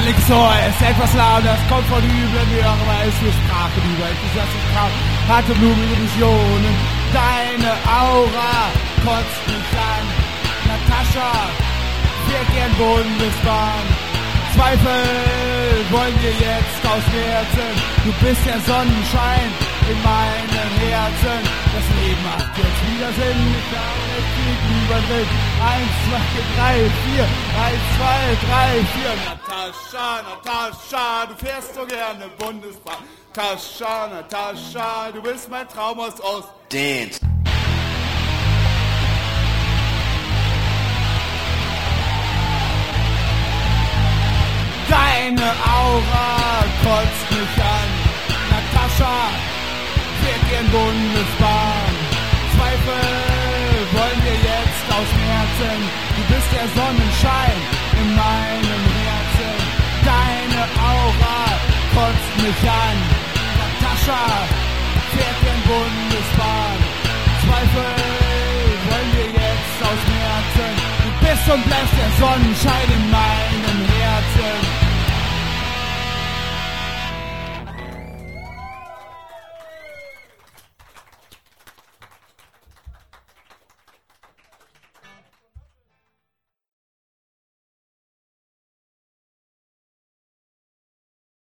Links Ohr ist etwas lahm, das kommt von üblen Hören, weil es für Sprache über enthusiastisch Kram, harte blumige Visionen. Deine Aura kotzt mich an. Natascha fährt gern Bundesbahn. Zweifel wollen wir jetzt ausmerzen. Du bist der Sonnenschein in meinem Herzen. Das Leben macht jetzt wieder Sinn. Ich glaube, es geht lieber drin. 1, 2, 3, 4. 1, 2, 3, 4. Natascha, Natascha, du fährst so gerne Bundesbahn. Natascha, Natascha, du bist mein Traum aus Ost. Dance. Deine Aura kotzt mich an. Natascha fährt gern Bundesbahn. Zweifel wollen wir jetzt aus dem Herzen. Du bist der Sonnenschein in meinem Herzen. Deine Aura kotzt mich an. Natascha fährt gern Bundesbahn. Zweifel wollen wir jetzt aus dem Herzen. Du bist und bleibst der Sonnenschein in meinem